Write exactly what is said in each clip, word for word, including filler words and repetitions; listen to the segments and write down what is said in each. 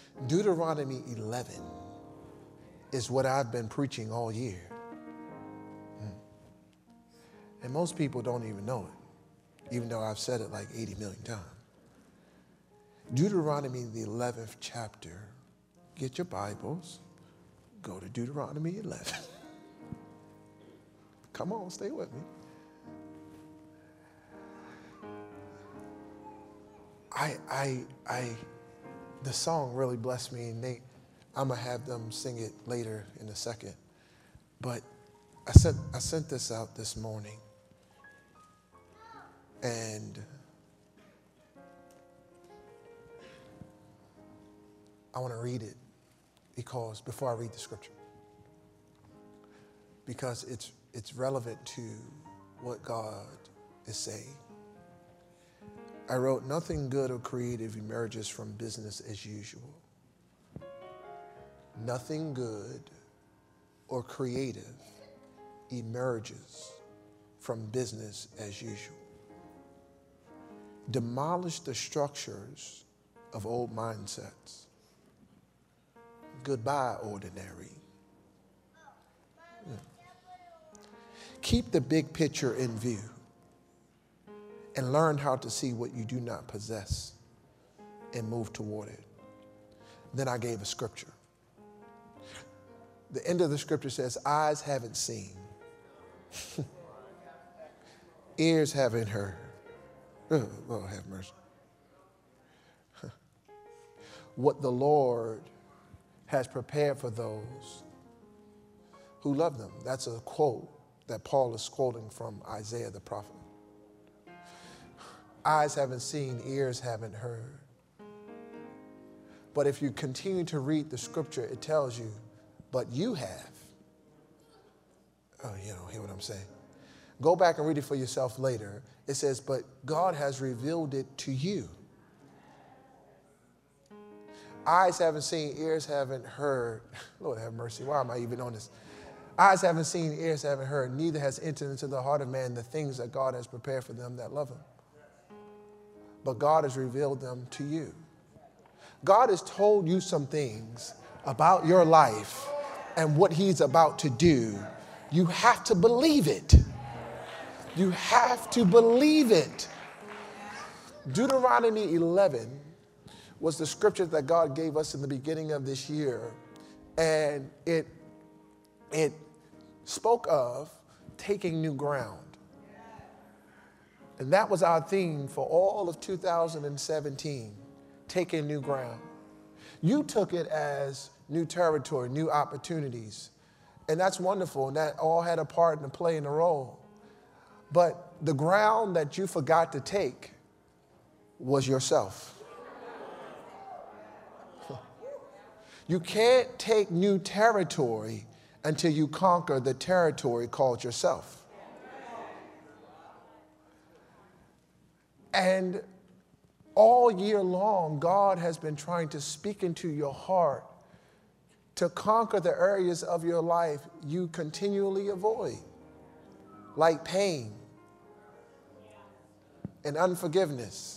Deuteronomy eleven is what I've been preaching all year. Mm. And most people don't even know it, even though I've said it like eighty million times. Deuteronomy, the eleventh chapter. Get your Bibles. Go to Deuteronomy eleven. Come on, stay with me. I, I, I, the song really blessed me, and they, I'm gonna have them sing it later in a second. But I sent, I sent this out this morning, and I want to read it because before I read the scripture, because it's it's relevant to what God is saying. I wrote, nothing good or creative emerges from business as usual. Nothing good or creative emerges from business as usual. Demolish the structures of old mindsets. Goodbye, ordinary. Keep the big picture in view and learn how to see what you do not possess and move toward it. Then I gave a scripture. The end of the scripture says, eyes haven't seen, ears haven't heard. Oh, Lord have mercy. What the Lord has prepared for those who love them. That's a quote that Paul is quoting from Isaiah the prophet. Eyes haven't seen, ears haven't heard. But if you continue to read the scripture, it tells you, but you have. Oh, you don't hear what I'm saying. Go back and read it for yourself later. It says, but God has revealed it to you. Eyes haven't seen, ears haven't heard. Lord have mercy. Why am I even on this? Eyes haven't seen, ears haven't heard. Neither has entered into the heart of man the things that God has prepared for them that love him. But God has revealed them to you. God has told you some things about your life and what he's about to do. You have to believe it. You have to believe it. Deuteronomy eleven was the scripture that God gave us in the beginning of this year. And it, it spoke of taking new ground. And that was our theme for all of two thousand seventeen, taking new ground. You took it as new territory, new opportunities. And that's wonderful. And that all had a part and a play in a role. But the ground that you forgot to take was yourself. You can't take new territory until you conquer the territory called yourself. And all year long, God has been trying to speak into your heart to conquer the areas of your life you continually avoid, like pain and unforgiveness.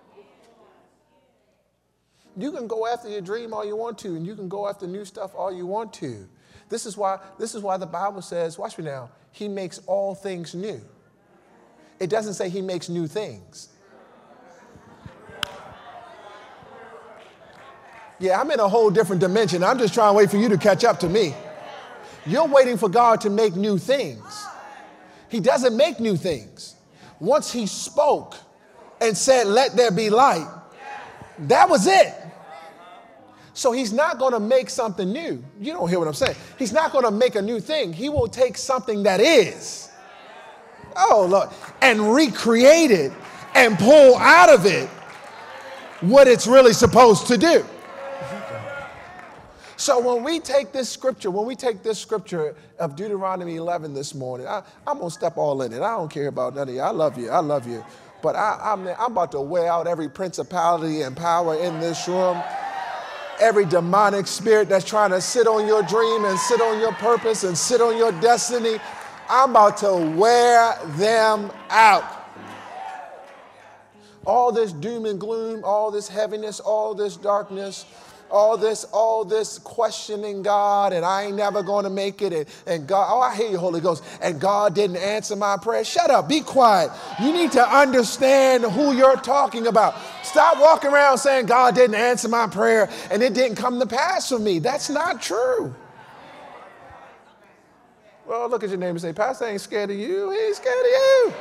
You can go after your dream all you want to, and you can go after new stuff all you want to. This is why, this is why the Bible says, watch me now, he makes all things new. It doesn't say he makes new things. Yeah, I'm in a whole different dimension. I'm just trying to wait for you to catch up to me. You're waiting for God to make new things. He doesn't make new things. Once he spoke and said, let there be light, that was it. So he's not going to make something new. You don't hear what I'm saying. He's not going to make a new thing. He will take something that is, oh Lord, and recreate it and pull out of it what it's really supposed to do. So when we take this scripture, when we take this scripture of Deuteronomy eleven this morning, I, I'm going to step all in it. I don't care about none of you. I love you. I love you. But I, I'm, I'm about to wear out every principality and power in this room. Every demonic spirit that's trying to sit on your dream and sit on your purpose and sit on your destiny. I'm about to wear them out. All this doom and gloom, all this heaviness, all this darkness, all this, all this questioning God, and I ain't never going to make it. And, and God, oh, I hear you, Holy Ghost. And God didn't answer my prayer. Shut up. Be quiet. You need to understand who you're talking about. Stop walking around saying God didn't answer my prayer and it didn't come to pass for me. That's not true. Well, look at your neighbor and say, Pastor ain't scared of you. He ain't scared of you.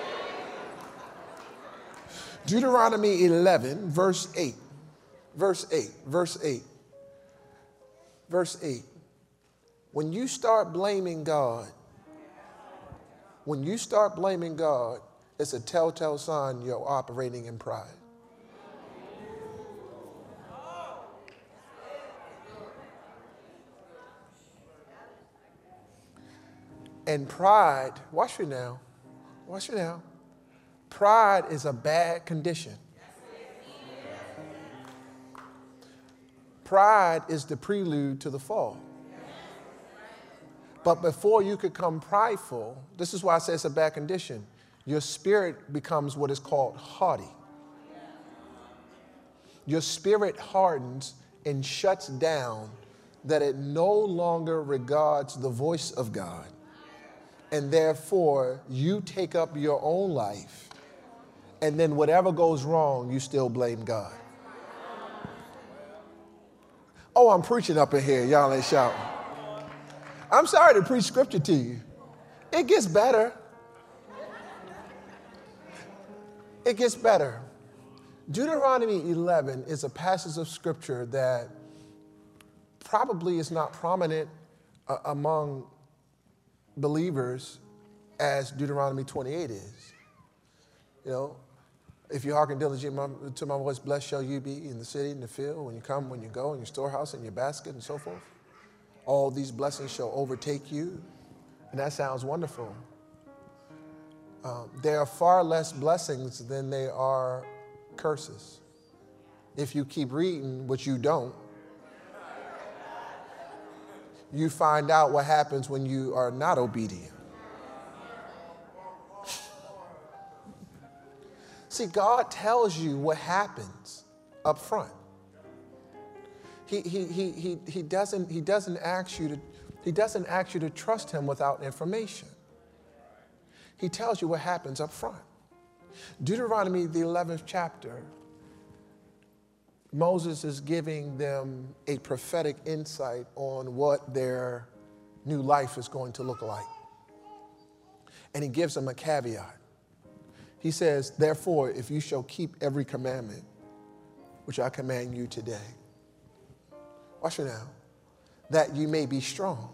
Deuteronomy eleven, verse eight. Verse eight. Verse eight. Verse eight. When you start blaming God, when you start blaming God, it's a telltale sign you're operating in pride. And pride, watch me now, watch me now. Pride is a bad condition. Pride is the prelude to the fall. But before you could become prideful, this is why I say it's a bad condition, your spirit becomes what is called haughty. Your spirit hardens and shuts down that it no longer regards the voice of God. And therefore, you take up your own life, and then whatever goes wrong, you still blame God. Oh, I'm preaching up in here. Y'all ain't shouting. I'm sorry to preach scripture to you. It gets better. It gets better. Deuteronomy eleven is a passage of scripture that probably is not prominent uh, among believers as Deuteronomy twenty-eight is. You know, if you hearken diligently to my voice, blessed shall you be in the city, in the field, when you come, when you go, in your storehouse, in your basket, and so forth. All these blessings shall overtake you. And that sounds wonderful. Um, there are far less blessings than there are curses. If you keep reading, which you don't, you find out what happens when you are not obedient. See, God tells you what happens up front. He, he, he, he, he, doesn't, he, doesn't ask you to, he doesn't ask you to trust him without information. He tells you what happens up front. Deuteronomy, the eleventh chapter, Moses is giving them a prophetic insight on what their new life is going to look like. And he gives them a caveat. He says, therefore, if you shall keep every commandment, which I command you today, watch it now, that you may be strong.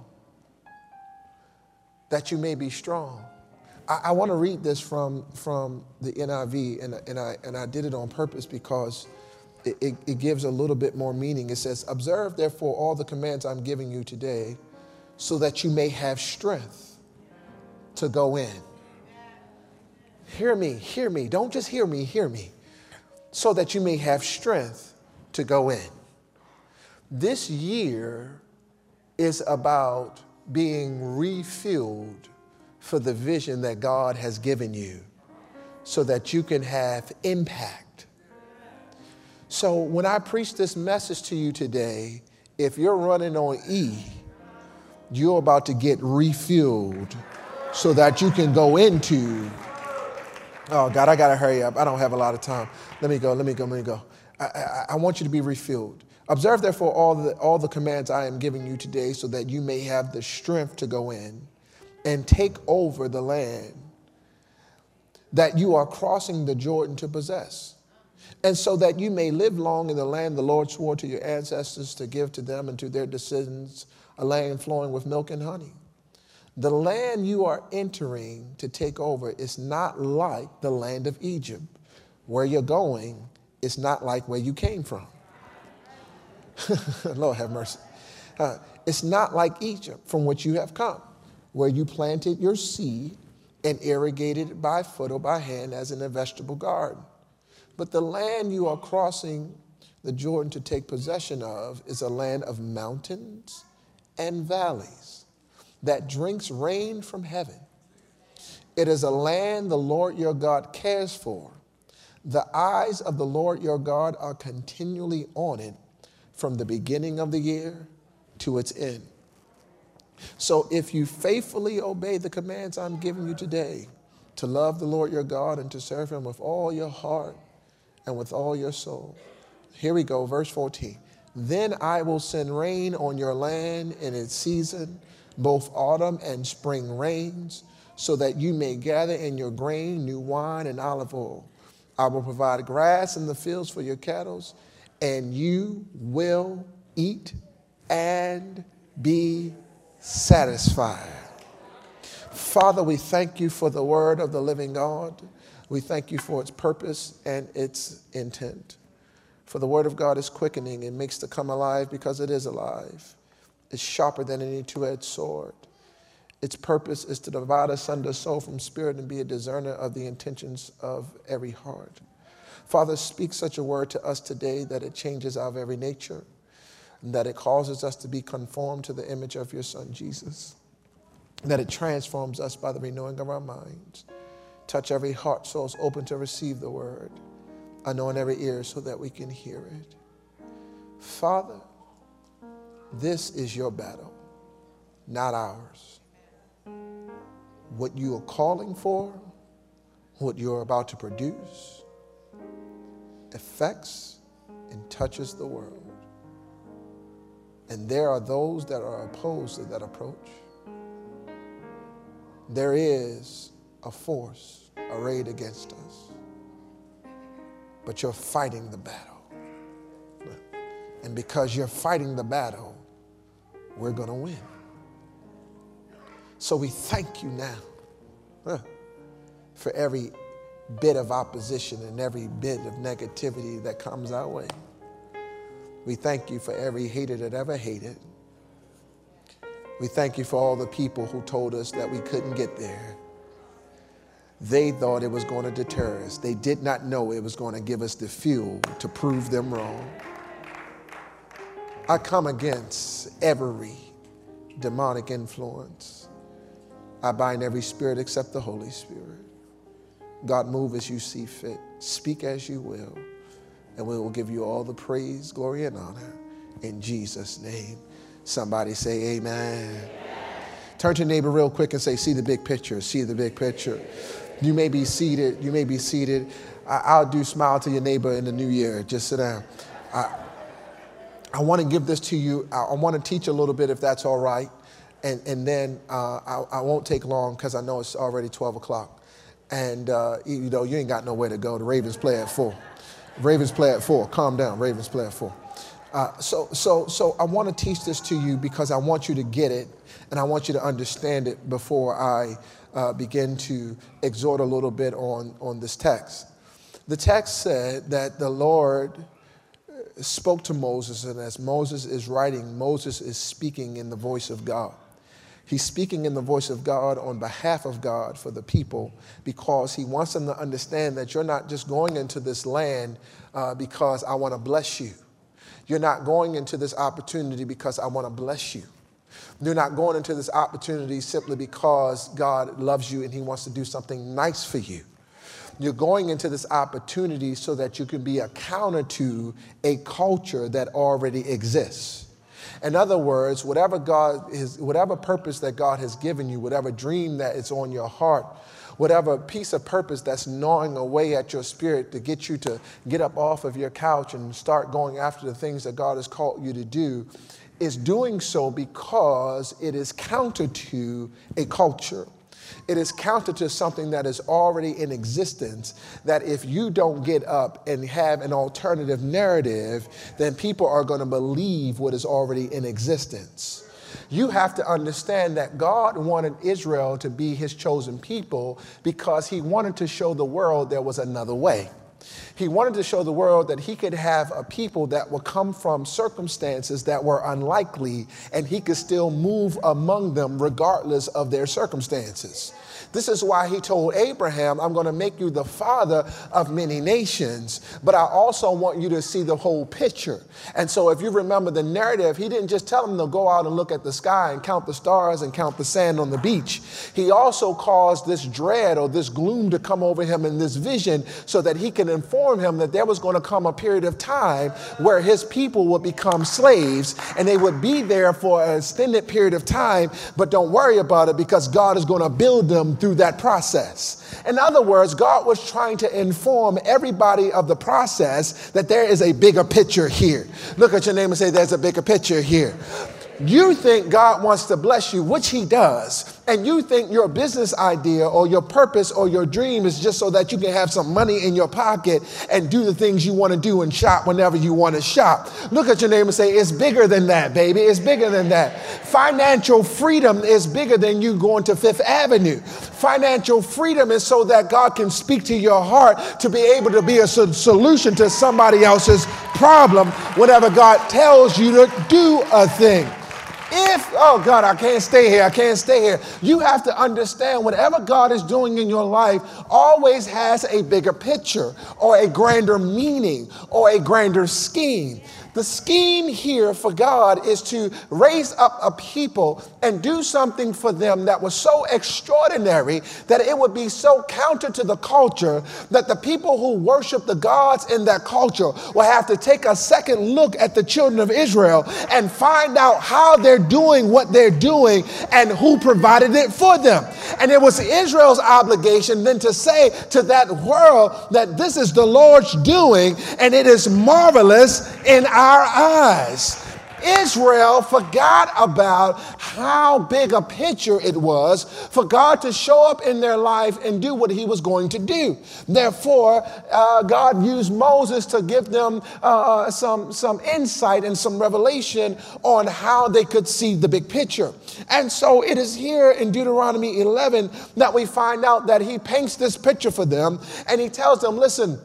That you may be strong. I, I want to read this from, from the N I V, and, and, I, and I did it on purpose because it, it, it gives a little bit more meaning. It says, observe, therefore, all the commands I'm giving you today, so that you may have strength to go in. Hear me, hear me. Don't just hear me, hear me. So that you may have strength to go in. This year is about being refilled for the vision that God has given you so that you can have impact. So when I preach this message to you today, if you're running on E, you're about to get refilled so that you can go into, oh God, I got to hurry up. I don't have a lot of time. Let me go, let me go, let me go. I, I, I want you to be refilled. Observe, therefore, all the, all the commands I am giving you today so that you may have the strength to go in and take over the land that you are crossing the Jordan to possess. And so that you may live long in the land the Lord swore to your ancestors to give to them and to their descendants, a land flowing with milk and honey. The land you are entering to take over is not like the land of Egypt. Where you're going is not like where you came from. Lord have mercy. Uh, it's not like Egypt from which you have come, where you planted your seed and irrigated it by foot or by hand as in a vegetable garden. But the land you are crossing the Jordan to take possession of is a land of mountains and valleys that drinks rain from heaven. It is a land the Lord your God cares for. The eyes of the Lord your God are continually on it, from the beginning of the year to its end. So if you faithfully obey the commands I'm giving you today, to love the Lord your God and to serve him with all your heart and with all your soul. Here we go, verse fourteen. Then I will send rain on your land in its season, both autumn and spring rains, so that you may gather in your grain, new wine, and olive oil. I will provide grass in the fields for your cattle, and you will eat and be satisfied. Father, we thank you for the word of the living God. We thank you for its purpose and its intent. For the word of God is quickening and makes to come alive because it is alive. It's sharper than any two-edged sword. Its purpose is to divide asunder soul from spirit and be a discerner of the intentions of every heart. Father, speak such a word to us today that it changes our very nature, and that it causes us to be conformed to the image of your Son, Jesus, that it transforms us by the renewing of our minds. Touch every heart, souls open to receive the word. Anoint every ear so that we can hear it. Father, this is your battle, not ours. What you are calling for, what you're about to produce, affects and touches the world. And there are those that are opposed to that approach. There is a force arrayed against us, but you're fighting the battle. And because you're fighting the battle, we're going to win. So we thank you now huh, for every bit of opposition and every bit of negativity that comes our way. We thank you for every hater that ever hated. We thank you for all the people who told us that we couldn't get there. They thought it was going to deter us. They did not know it was going to give us the fuel to prove them wrong. I come against every demonic influence. I bind every spirit except the Holy Spirit. God, move as you see fit. Speak as you will. And we will give you all the praise, glory, and honor in Jesus' name. Somebody say amen. Amen. Turn to your neighbor real quick and say, see the big picture, see the big picture. You may be seated, you may be seated. I, I'll do smile to your neighbor in the new year. Just sit down. I, I want to give this to you. I, I want to teach a little bit if that's all right. And, and then uh, I, I won't take long because I know it's already twelve o'clock. And, uh, you know, you ain't got nowhere to go. The Ravens play at four. Ravens play at four. Calm down. Ravens play at four. Uh, so, so, so I want to teach this to you because I want you to get it and I want you to understand it before I uh, begin to exhort a little bit on, on this text. The text said that the Lord spoke to Moses, and as Moses is writing, Moses is speaking in the voice of God. He's speaking in the voice of God on behalf of God for the people because he wants them to understand that you're not just going into this land uh, because I want to bless you. You're not going into this opportunity because I want to bless you. You're not going into this opportunity simply because God loves you and he wants to do something nice for you. You're going into this opportunity so that you can be a counter to a culture that already exists. In other words, whatever God is, whatever purpose that God has given you, whatever dream that is on your heart, whatever piece of purpose that's gnawing away at your spirit to get you to get up off of your couch and start going after the things that God has called you to do, is doing so because it is counter to a culture. It is counter to something that is already in existence, that if you don't get up and have an alternative narrative, then people are going to believe what is already in existence. You have to understand that God wanted Israel to be his chosen people because he wanted to show the world there was another way. He wanted to show the world that he could have a people that would come from circumstances that were unlikely, and he could still move among them regardless of their circumstances. This is why he told Abraham, I'm going to make you the father of many nations, but I also want you to see the whole picture. And so if you remember the narrative, he didn't just tell him to go out and look at the sky and count the stars and count the sand on the beach. He also caused this dread or this gloom to come over him in this vision so that he can can inform him that there was going to come a period of time where his people would become slaves, and they would be there for an extended period of time, but don't worry about it because God is going to build them through that process. In other words, God was trying to inform everybody of the process that there is a bigger picture here. Look at your neighbor and say, there's a bigger picture here. You think God wants to bless you, which he does, and you think your business idea or your purpose or your dream is just so that you can have some money in your pocket and do the things you want to do and shop whenever you want to shop. Look at your neighbor and say, it's bigger than that, baby. It's bigger than that. Financial freedom is bigger than you going to Fifth Avenue. Financial freedom is so that God can speak to your heart to be able to be a solution to somebody else's problem whenever God tells you to do a thing. If, oh God, I can't stay here, I can't stay here. You have to understand whatever God is doing in your life always has a bigger picture or a grander meaning or a grander scheme. The scheme here for God is to raise up a people and do something for them that was so extraordinary that it would be so counter to the culture that the people who worship the gods in that culture will have to take a second look at the children of Israel and find out how they're doing what they're doing and who provided it for them. And it was Israel's obligation then to say to that world that this is the Lord's doing and it is marvelous in our our eyes. Israel forgot about how big a picture it was for God to show up in their life and do what he was going to do. Therefore, uh, God used Moses to give them uh, some, some insight and some revelation on how they could see the big picture. And so it is here in Deuteronomy eleven that we find out that he paints this picture for them and he tells them, listen,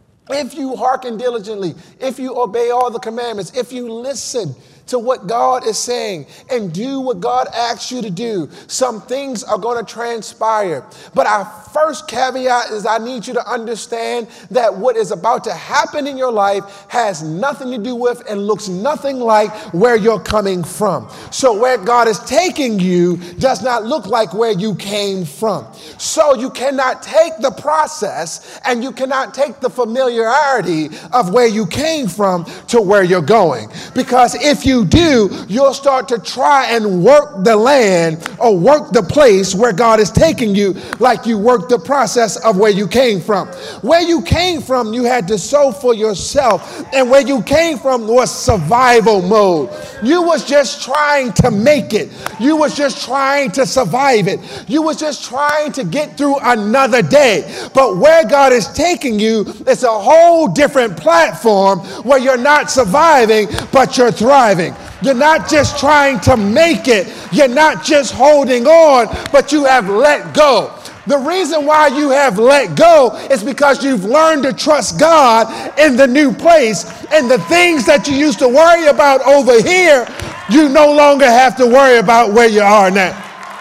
if you hearken diligently, if you obey all the commandments, if you listen to what God is saying and do what God asks you to do, some things are going to transpire. But our first caveat is I need you to understand that what is about to happen in your life has nothing to do with and looks nothing like where you're coming from. So where God is taking you does not look like where you came from. So you cannot take the process and you cannot take the familiarity of where you came from to where you're going. Because if you do, you'll start to try and work the land or work the place where God is taking you like you worked the process of where you came from. Where you came from, you had to sow for yourself. And where you came from was survival mode. You was just trying to make it. You was just trying to survive it. You was just trying to get through another day. But where God is taking you, it's a whole different platform where you're not surviving, but you're thriving. You're not just trying to make it. You're not just holding on, but you have let go. The reason why you have let go is because you've learned to trust God in the new place. And the things that you used to worry about over here, you no longer have to worry about where you are now.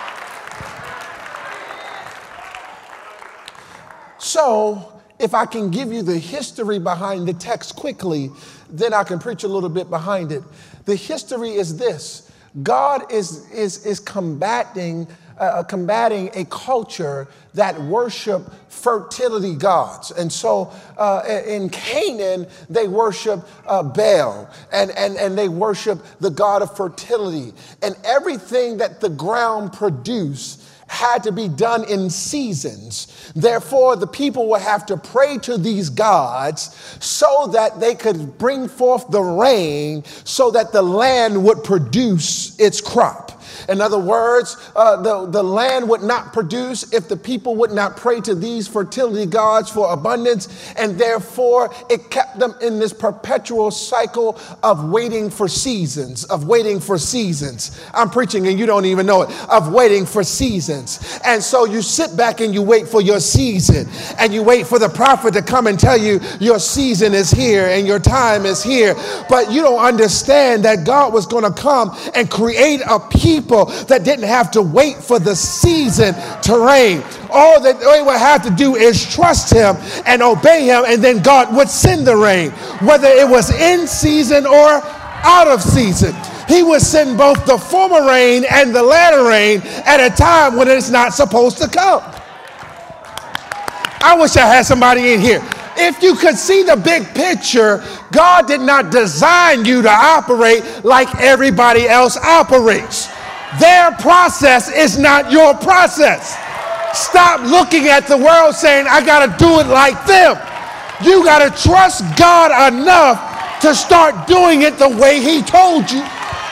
So, if I can give you the history behind the text quickly, then I can preach a little bit behind it. The history is this. God is, is, is combating, uh, combating a culture that worship fertility gods. And so uh, in Canaan, they worship uh, Baal and, and, and they worship the god of fertility. And everything that the ground produced had to be done in seasons. Therefore, the people would have to pray to these gods so that they could bring forth the rain so that the land would produce its crop. In other words, uh, the, the land would not produce if the people would not pray to these fertility gods for abundance, and therefore it kept them in this perpetual cycle of waiting for seasons, of waiting for seasons. I'm preaching and you don't even know it, of waiting for seasons. And so you sit back and you wait for your season, and you wait for the prophet to come and tell you your season is here and your time is here. But you don't understand that God was going to come and create a people that didn't have to wait for the season to rain. All that they would have to do is trust him and obey him, and then God would send the rain, whether it was in season or out of season. He would send both the former rain and the latter rain at a time when it's not supposed to come. I wish I had somebody in here. If you could see the big picture, God did not design you to operate like everybody else operates. Their process is not your process. Stop looking at the world saying, I got to do it like them. You got to trust God enough to start doing it the way he told you.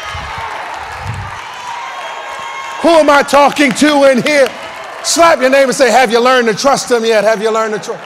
Who am I talking to in here? Slap your neighbor and say, have you learned to trust him yet? Have you learned to trust?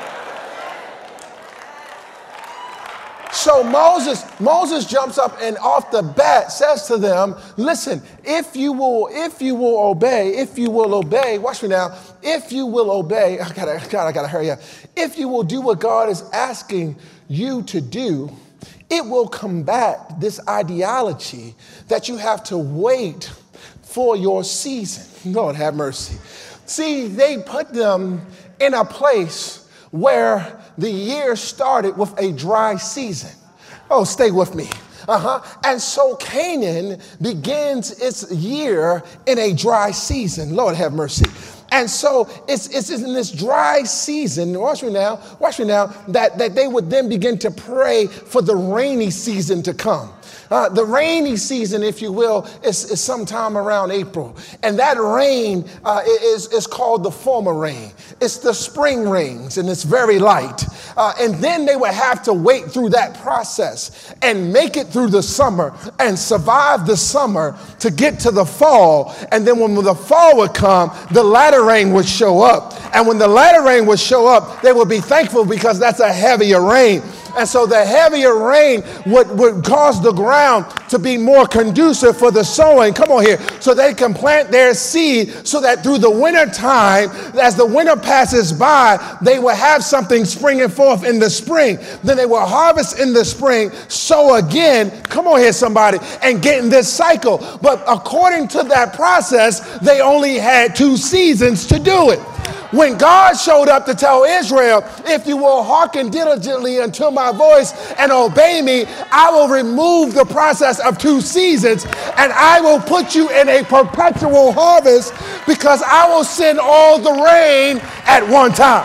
So Moses, Moses jumps up and off the bat says to them, listen, if you will, if you will obey, if you will obey, watch me now, if you will obey, I gotta, God, I gotta hurry up. If you will do what God is asking you to do, it will combat this ideology that you have to wait for your season. Lord have mercy. See, they put them in a place where the year started with a dry season. Oh, stay with me. Uh-huh. And so Canaan begins its year in a dry season. Lord have mercy. And so it's, it's in this dry season, watch me now, watch me now, that, that they would then begin to pray for the rainy season to come. Uh, the rainy season, if you will, is, is sometime around April. And that rain uh, is, is called the former rain. It's the spring rains, and it's very light. Uh, and then they would have to wait through that process and make it through the summer and survive the summer to get to the fall. And then when the fall would come, the latter rain would show up. And when the latter rain would show up, they would be thankful because that's a heavier rain. And so the heavier rain would, would cause the ground to be more conducive for the sowing. Come on here. So they can plant their seed so that through the winter time, as the winter passes by, they will have something springing forth in the spring. Then they will harvest in the spring, sow again. Come on here, somebody, and get in this cycle. But according to that process, they only had two seasons to do it. When God showed up to tell Israel, if you will hearken diligently unto my voice and obey me, I will remove the process of two seasons and I will put you in a perpetual harvest because I will send all the rain at one time.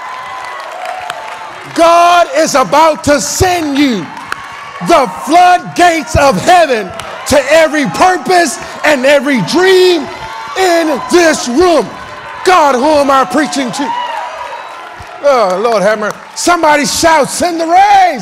God is about to send you the floodgates of heaven to every purpose and every dream in this room. God, who am I preaching to? Oh, Lord have mercy. Somebody shout, send the rain.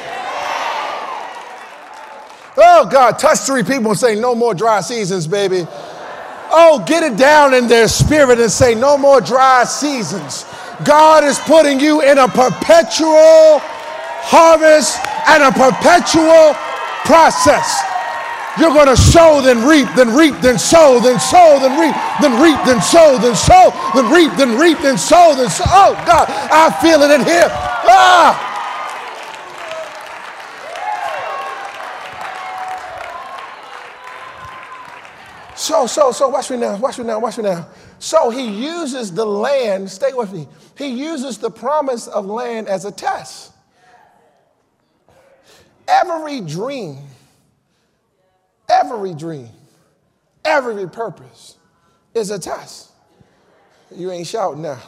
Oh, God, touch three people and say, no more dry seasons, baby. Oh, get it down in their spirit and say, no more dry seasons. God is putting you in a perpetual harvest and a perpetual process. You're going to sow, then reap, then reap, then sow, then sow, then reap, then reap, then sow, then sow, then reap, then reap, then sow, then sow. Oh, God, I feel it in here. Ah! So, so, so, watch me now, watch me now, watch me now. So he uses the land, stay with me, he uses the promise of land as a test. Every dream, every dream, every purpose is a test. You ain't shouting now.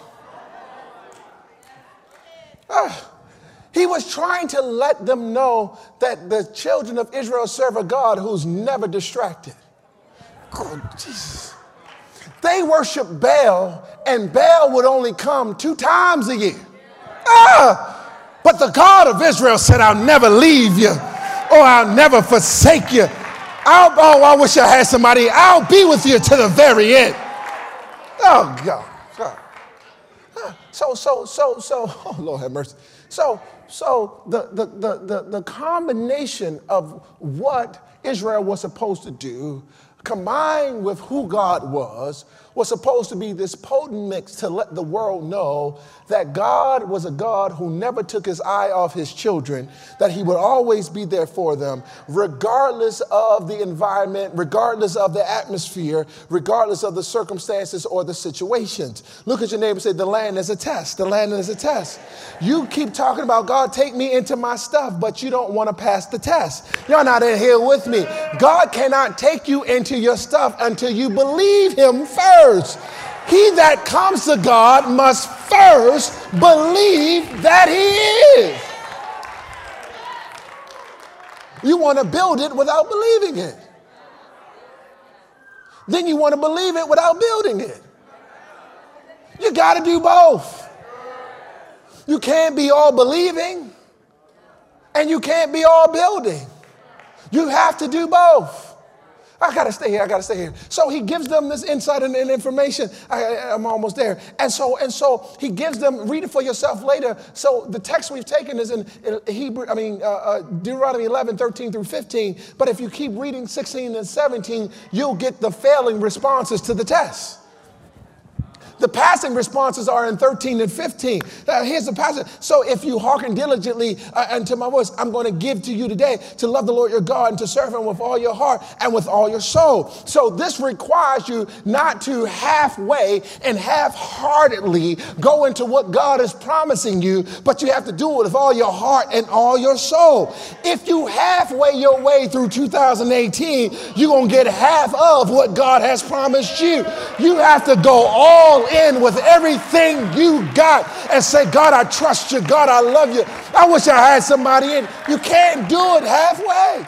Ah. He was trying to let them know that the children of Israel serve a God who's never distracted. Oh, Jesus. They worship Baal, and Baal would only come two times a year. Ah! But the God of Israel said, I'll never leave you, or I'll never forsake you. I'll, oh, I wish I had somebody. I'll be with you to the very end. Oh, God. God. So, so, so, so, oh, Lord have mercy. So, so the, the, the, the, the combination of what Israel was supposed to do combined with who God was, was supposed to be this potent mix to let the world know that God was a God who never took his eye off his children, that he would always be there for them, regardless of the environment, regardless of the atmosphere, regardless of the circumstances or the situations. Look at your neighbor and say, the land is a test. The land is a test. You keep talking about, God, take me into my stuff, but you don't want to pass the test. You're not in here with me. God cannot take you into your stuff until you believe him first. He that comes to God must first believe that he is. You want to build it without believing it. Then you want to believe it without building it. You got to do both. You can't be all believing and you can't be all building. You have to do both. I got to stay here. I got to stay here. So he gives them this insight and, and information. I, I'm almost there. And so and so he gives them, read it for yourself later. So the text we've taken is in, in Hebrew, I mean, uh, uh, Deuteronomy eleven, thirteen through fifteen. But if you keep reading sixteen and seventeen, you'll get the failing responses to the test. The passing responses are in thirteen and fifteen. Uh, here's the passage. So if you hearken diligently uh, unto my voice, I'm going to give to you today to love the Lord your God and to serve him with all your heart and with all your soul. So this requires you not to halfway and half-heartedly go into what God is promising you, but you have to do it with all your heart and all your soul. If you halfway your way through two thousand eighteen, you're going to get half of what God has promised you. You have to go all in with everything you got and say, God, I trust you. God, I love you. I wish I had somebody in. You can't do it halfway.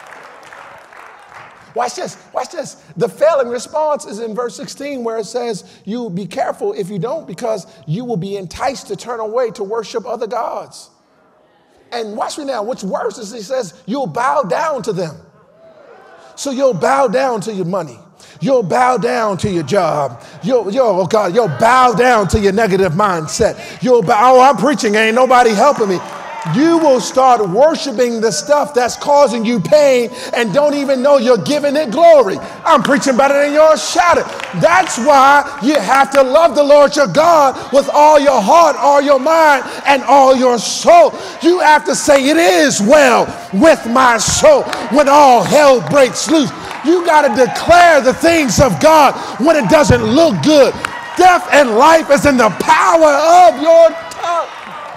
Watch this. Watch this. The failing response is in verse sixteen where it says, you be careful if you don't, because you will be enticed to turn away to worship other gods. And watch me now. What's worse is he says, you'll bow down to them. So you'll bow down to your money. You'll bow down to your job. You'll, you'll, oh God, you'll bow down to your negative mindset. You'll bow, oh, I'm preaching, ain't nobody helping me. You will start worshiping the stuff that's causing you pain and don't even know you're giving it glory. I'm preaching better than yours. Shout it. That's why you have to love the Lord your God with all your heart, all your mind, and all your soul. You have to say, it is well with my soul when all hell breaks loose. You got to declare the things of God when it doesn't look good. Death and life is in the power of your tongue.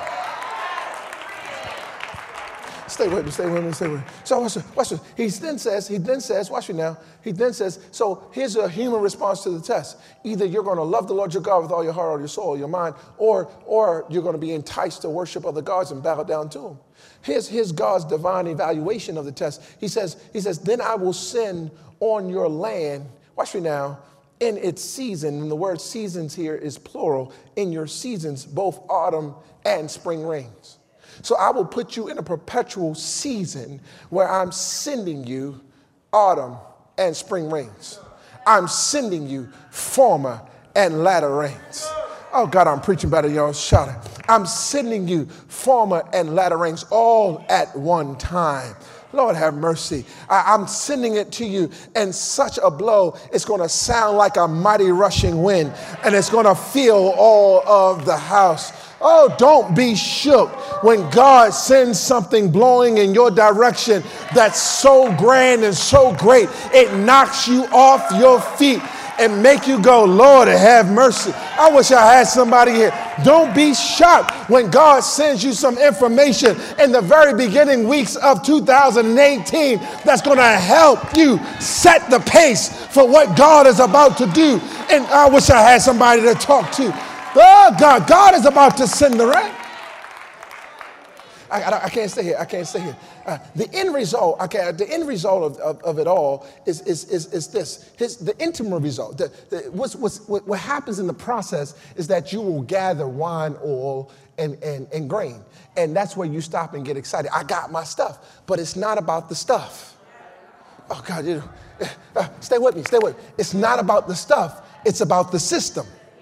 Stay with me, stay with me, stay with me. So watch this, watch this. He then says, he then says, watch me now. He then says, so here's a human response to the test. Either you're going to love the Lord your God with all your heart, all your soul, your mind, or, or you're going to be enticed to worship other gods and bow down to them. Here's, here's God's divine evaluation of the test. He says, he says, then I will send on your land, watch me now, in its season, and the word seasons here is plural, in your seasons, both autumn and spring rains. So I will put you in a perpetual season where I'm sending you autumn and spring rains. I'm sending you former and latter rains. Oh God, I'm preaching better, y'all. Shout it. I'm sending you former and latter rains all at one time. Lord have mercy. I, I'm sending it to you in such a blow, it's going to sound like a mighty rushing wind, and it's going to fill all of the house. Oh, don't be shook when God sends something blowing in your direction that's so grand and so great, it knocks you off your feet and make you go, Lord, have mercy. I wish I had somebody here. Don't be shocked when God sends you some information in the very beginning weeks of two thousand eighteen that's going to help you set the pace for what God is about to do. And I wish I had somebody to talk to. Oh, God, God is about to send the rain. I, I, I can't stay here. I can't stay here. Uh, the end result, okay, the end result of, of, of it all is, is, is, is this. His, the intimate result, the, the, what's, what's, what, what happens in the process is that you will gather wine, oil, and, and, and grain. And that's where you stop and get excited. I got my stuff, but it's not about the stuff. Oh, God, you know, uh, stay with me, stay with me. It's not about the stuff. It's about the system.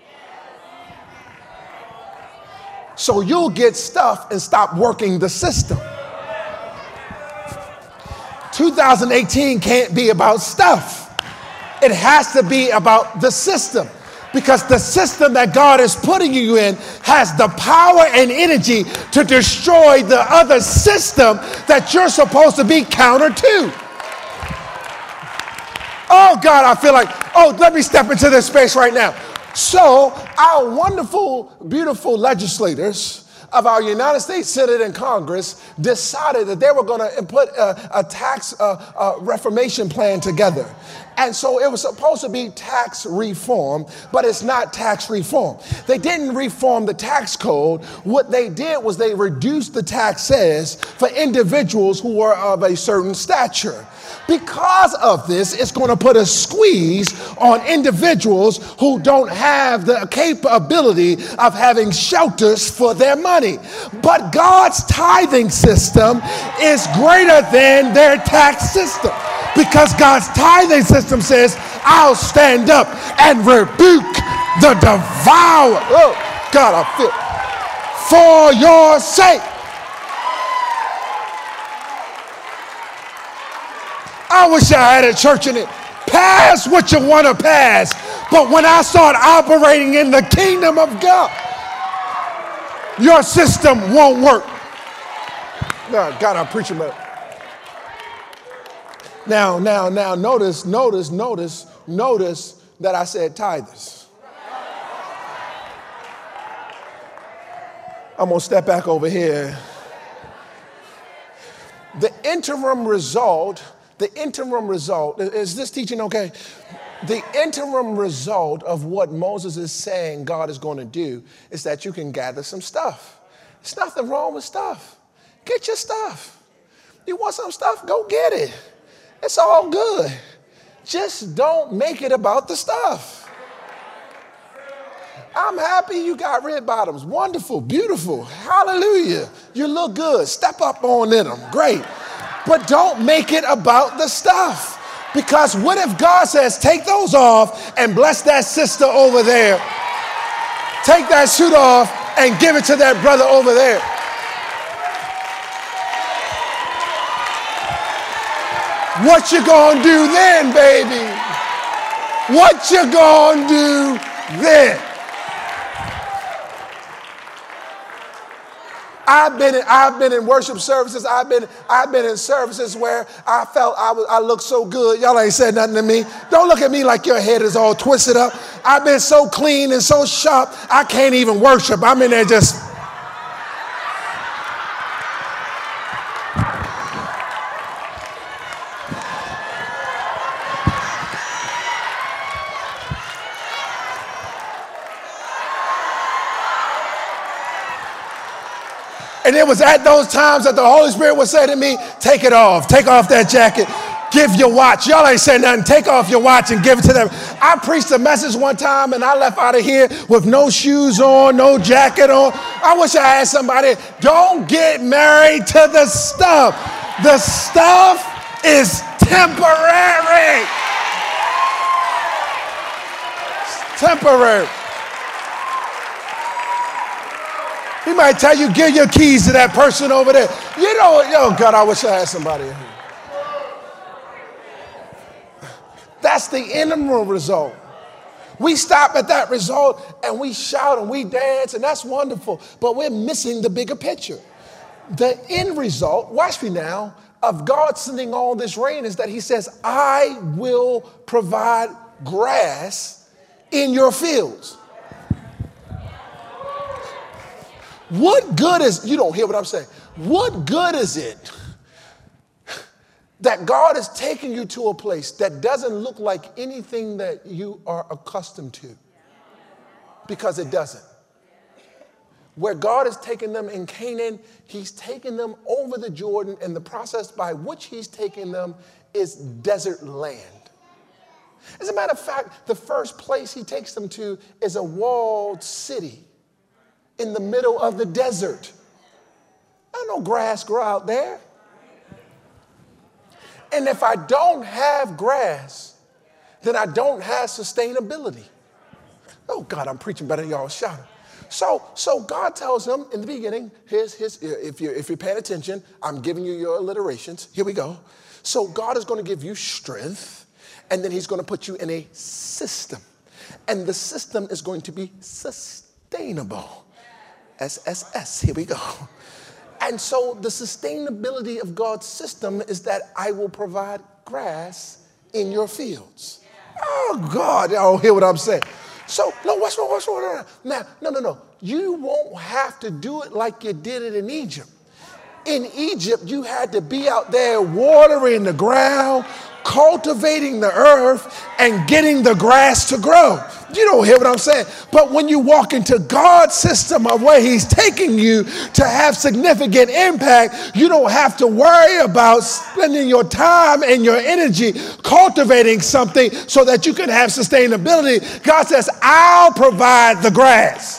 So you'll get stuff and stop working the system. two thousand eighteen can't be about stuff. It has to be about the system, because the system that God is putting you in has the power and energy to destroy the other system that you're supposed to be counter to. Oh God, I feel like, oh, let me step into this space right now. So our wonderful, beautiful legislators of our United States Senate and Congress decided that they were going to put a, a tax uh, uh, reformation plan together. And so it was supposed to be tax reform, but it's not tax reform. They didn't reform the tax code. What they did was they reduced the taxes for individuals who were of a certain stature. Because of this, it's going to put a squeeze on individuals who don't have the capability of having shelters for their money. But God's tithing system is greater than their tax system. Because God's tithing system says, I'll stand up and rebuke the devourer. Oh, God, I feel for your sake. I wish I had a church in it. Pass what you want to pass. But when I start operating in the kingdom of God, your system won't work. No, God, I'm preaching about it. Now, now, now, notice, notice, notice, notice that I said tithers. I'm going to step back over here. The interim result, the interim result, is this teaching okay? The interim result of what Moses is saying God is going to do is that you can gather some stuff. There's nothing wrong with stuff. Get your stuff. You want some stuff? Go get it. It's all good. Just don't make it about the stuff. I'm happy you got red bottoms. Wonderful, beautiful. Hallelujah. You look good. Step up on in them. Great. But don't make it about the stuff. Because what if God says, take those off and bless that sister over there. Take that suit off and give it to that brother over there. What you gonna do then, baby? What you gonna do then? I've been in, I've been in worship services. I've been I've been in services where I felt I was I looked so good. Y'all ain't said nothing to me. Don't look at me like your head is all twisted up. I've been so clean and so sharp. I can't even worship. I'm in there just. And it was at those times that the Holy Spirit would say to me, take it off, take off that jacket, give your watch. Y'all ain't saying nothing, take off your watch and give it to them. I preached a message one time and I left out of here with no shoes on, no jacket on. I wish I had somebody, don't get married to the stuff. The stuff is temporary. It's temporary. He might tell you, give your keys to that person over there. You know, oh God, I wish I had somebody in here. That's the interim result. We stop at that result and we shout and we dance and that's wonderful, but we're missing the bigger picture. The end result, watch me now, of God sending all this rain is that he says, I will provide grass in your fields. What good is, you don't hear what I'm saying, what good is it that God is taking you to a place that doesn't look like anything that you are accustomed to? Because it doesn't. Where God is taking them in Canaan, he's taking them over the Jordan, and the process by which he's taking them is desert land. As a matter of fact, the first place he takes them to is a walled city in the middle of the desert. There's no grass grow out there. And if I don't have grass, then I don't have sustainability. Oh God, I'm preaching better than y'all shouting. So, so God tells him in the beginning, here's his, if you're, if you're paying attention, I'm giving you your alliterations. Here we go. So God is going to give you strength, and then he's going to put you in a system. And the system is going to be sustainable. S S S, here we go. And so the sustainability of God's system is that I will provide grass in your fields. Oh God, y'all hear what I'm saying? So, no, what's wrong? What's wrong? Now, no, no, no. You won't have to do it like you did it in Egypt. In Egypt, you had to be out there watering the ground, cultivating the earth, and getting the grass to grow. You don't hear what I'm saying? But when you walk into God's system of where he's taking you to have significant impact, you don't have to worry about spending your time and your energy cultivating something so that you can have sustainability. God says, I'll provide the grass.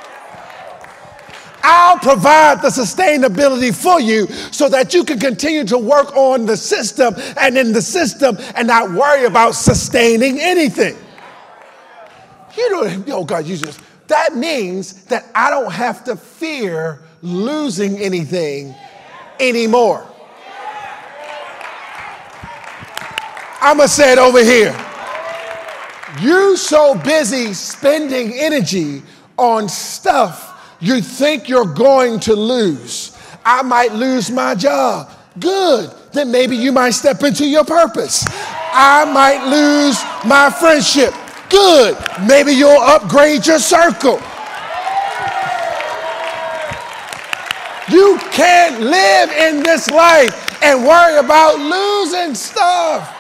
I'll provide the sustainability for you so that you can continue to work on the system and in the system and not worry about sustaining anything. You know, oh God, you just, that means that I don't have to fear losing anything anymore. I'm going to say it over here. You so busy spending energy on stuff you think you're going to lose. I might lose my job. Good. Then maybe you might step into your purpose. I might lose my friendship. Good. Maybe you'll upgrade your circle. You can't live in this life and worry about losing stuff.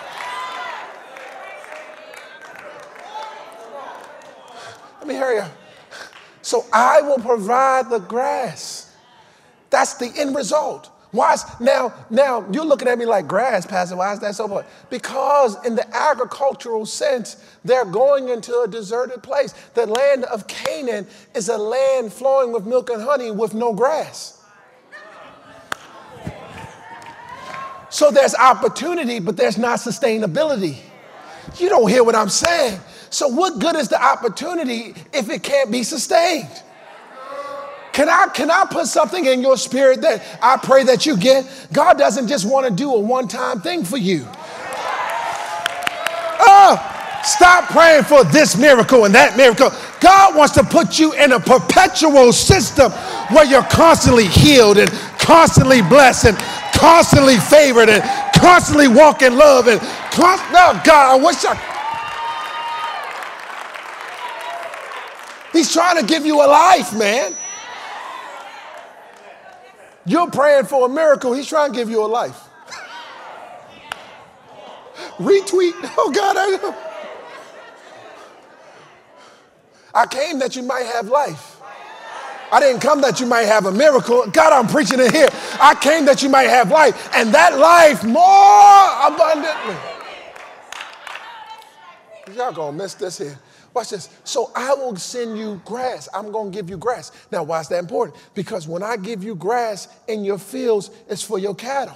Let me hurry up. So I will provide the grass. That's the end result. Why is, now, now you're looking at me like grass, Pastor. Why is that so important? Because in the agricultural sense, they're going into a deserted place. The land of Canaan is a land flowing with milk and honey with no grass. So there's opportunity, but there's not sustainability. You don't hear what I'm saying. So what good is the opportunity if it can't be sustained? Can I, can I put something in your spirit that I pray that you get? God doesn't just want to do a one-time thing for you. Oh, stop praying for this miracle and that miracle. God wants to put you in a perpetual system where you're constantly healed and constantly blessed and constantly favored and constantly walk in love. And const- oh, God, I wish I... He's trying to give you a life, man. You're praying for a miracle. He's trying to give you a life. Retweet. Oh, God, I know. I came that you might have life. I didn't come that you might have a miracle. God, I'm preaching it here. I came that you might have life, and that life more abundantly. Y'all gonna miss this here. Watch this. So I will send you grass. I'm going to give you grass. Now, why is that important? Because when I give you grass in your fields, it's for your cattle.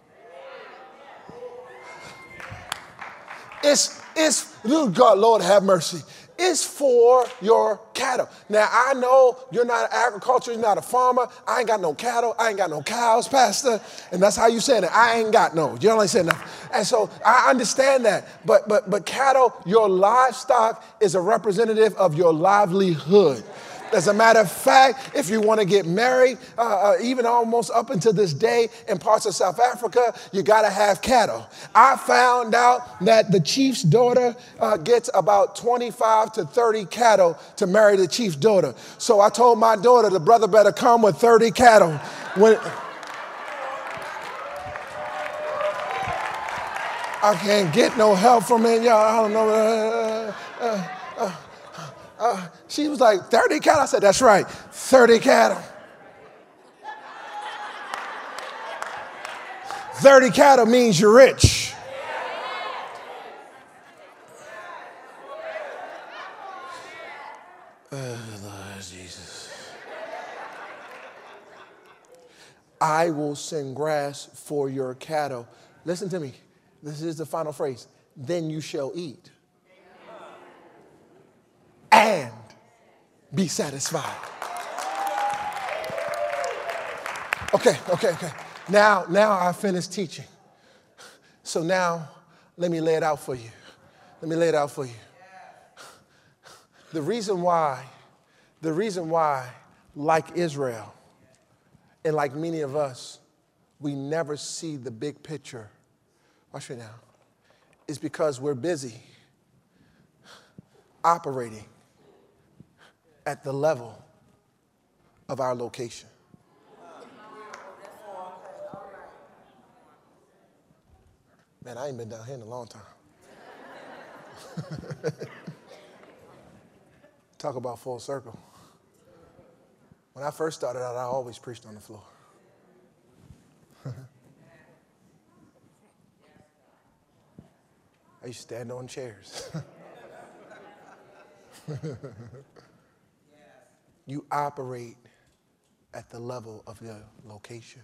It's, it's, oh God, Lord have mercy. It's for your cattle. Now, I know you're not an agriculture, you're not a farmer. I ain't got no cattle. I ain't got no cows, Pastor. And that's how you saying it. I ain't got no. You know what I'm saying? And so I understand that. But, but, but cattle, your livestock is a representative of your livelihood. As a matter of fact, if you want to get married, uh, uh, even almost up until this day in parts of South Africa, you got to have cattle. I found out that the chief's daughter uh, gets about twenty-five to thirty cattle to marry the chief's daughter. So I told my daughter, the brother better come with thirty cattle. When I can't get no help from it, y'all. I don't know. Uh, uh, uh, Uh, she was like, thirty cattle? I said, that's right, thirty cattle. thirty cattle means you're rich. Oh, Lord Jesus. I will send grass for your cattle. Listen to me. This is the final phrase. Then you shall eat. And be satisfied. Okay, okay, okay. Now, now I finished teaching. So now let me lay it out for you. Let me lay it out for you. The reason why, the reason why, like Israel, and like many of us, we never see the big picture, watch it now, is because we're busy operating at the level of our location. Man, I ain't been down here in a long time. Talk about full circle. When I first started out, I always preached on the floor. I used to stand on chairs. You operate at the level of your location.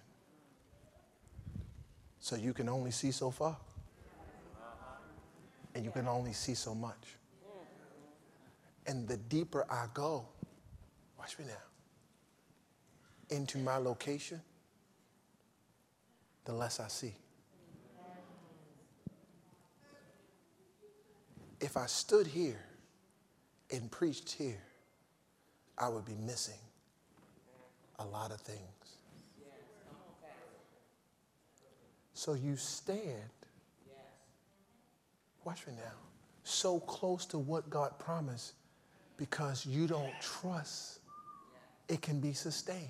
So you can only see so far. And you can only see so much. And the deeper I go, watch me now, into my location, the less I see. If I stood here and preached here, I would be missing a lot of things. So you stand, watch me now, so close to what God promised because you don't trust it can be sustained.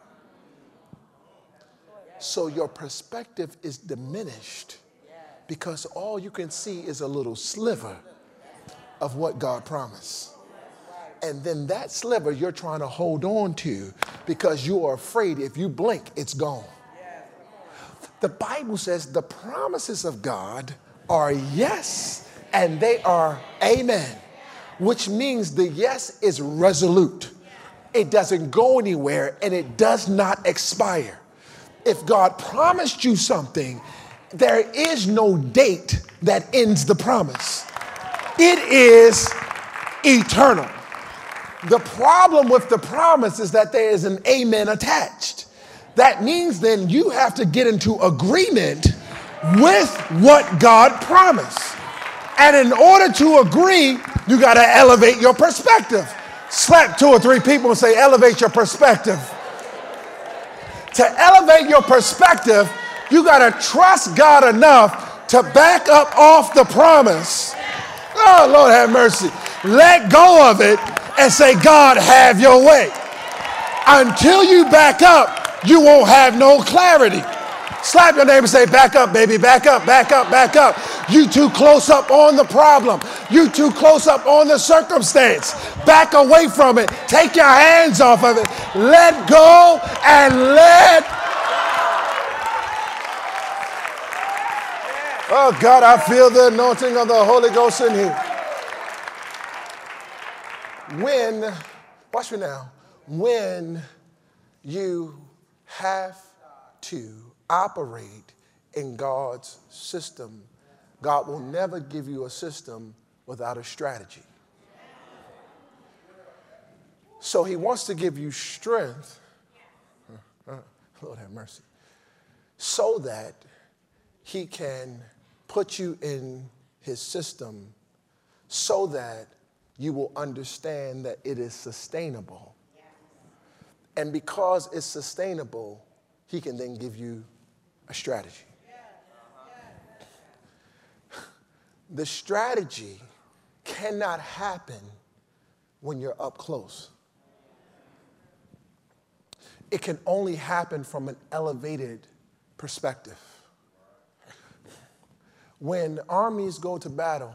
So your perspective is diminished because all you can see is a little sliver of what God promised. And then that sliver you're trying to hold on to because you are afraid if you blink, it's gone. The Bible says the promises of God are yes and they are amen, which means the yes is resolute. It doesn't go anywhere and it does not expire. If God promised you something, there is no date that ends the promise. It is eternal. The problem with the promise is that there is an amen attached. That means then you have to get into agreement with what God promised. And in order to agree, you got to elevate your perspective. Slap two or three people and say, elevate your perspective. To elevate your perspective, you got to trust God enough to back up off the promise. Oh, Lord have mercy. Let go of it and say, God, have your way. Until you back up, you won't have no clarity. Slap your neighbor and say, back up, baby, back up, back up, back up. You too close up on the problem. You too close up on the circumstance. Back away from it. Take your hands off of it. Let go and let. Oh, God, I feel the anointing of the Holy Ghost in here. When, watch me now, when you have to operate in God's system, God will never give you a system without a strategy. So he wants to give you strength, Lord have mercy, so that he can put you in his system so that you will understand that it is sustainable. And because it's sustainable, he can then give you a strategy. The strategy cannot happen when you're up close. It can only happen from an elevated perspective. When armies go to battle,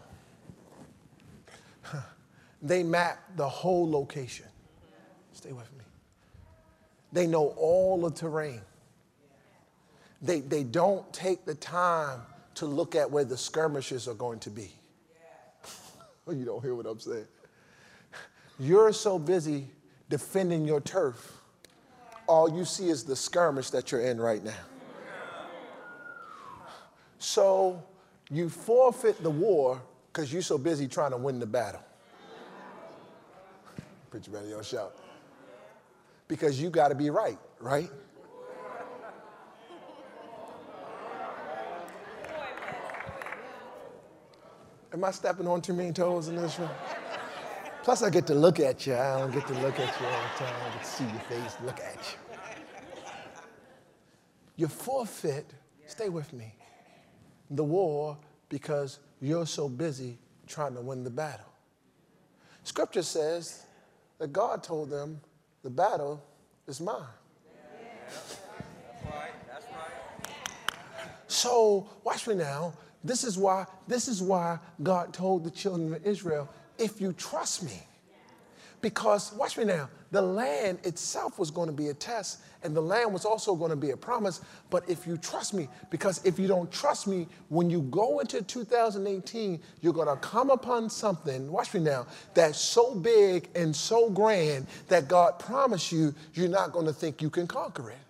they map the whole location. Stay with me. They know all the terrain. They, they don't take the time to look at where the skirmishes are going to be. Oh, you don't hear what I'm saying. You're so busy defending your turf, all you see is the skirmish that you're in right now. So you forfeit the war because you're so busy trying to win the battle. Preacher, better y'all shout. Because you got to be right, right? Am I stepping on too many toes in this room? Plus, I get to look at you. I don't get to look at you all the time. I get to see your face, look at you. You forfeit, stay with me, the war because you're so busy trying to win the battle. Scripture says that God told them the battle is mine. That's right. That's right. So watch me now. This is why, this is why God told the children of Israel, if you trust me, because watch me now, the land itself was going to be a test, and the land was also going to be a promise. But if you trust me, because if you don't trust me, when you go into two thousand eighteen, you're going to come upon something, watch me now, that's so big and so grand that God promised you, you're not going to think you can conquer it.